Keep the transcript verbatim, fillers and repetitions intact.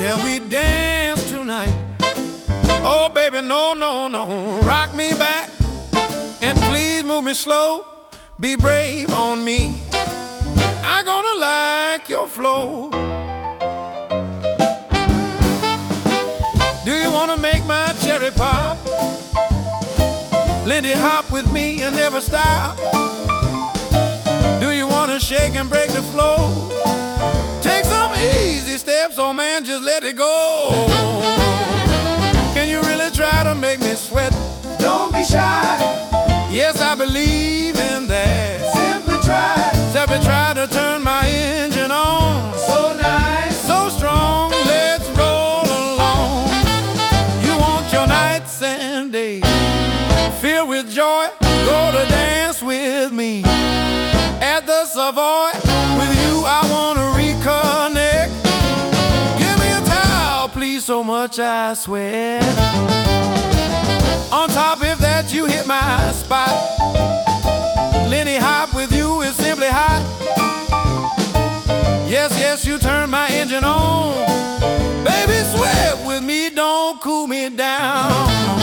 Shall we dance tonight? Oh baby, no, no, no. Rock me back and please move me slow. Be brave on me, I'm gonna like your flow. Do you wanna make my cherry pop? Lindy hop with me and never stop. Do you wanna shake and break the flow? Take some easy steps, oh man, just let it go. Can you really try to make me sweat? Don't be shy. Yes, I believe in that. Simply try. Simply try to turn my engine on. So nice, so strong, let's roll along. You want your nights and days filled with joy? Go to dance with me at the Savoy. With you I wanna reconnect. Give me a towel, please, so much I sweat. On top, if that you hit my spot. Lindy hop with you is simply hot. Yes, yes, you turn my engine on. Baby, sweat with me, don't cool me down.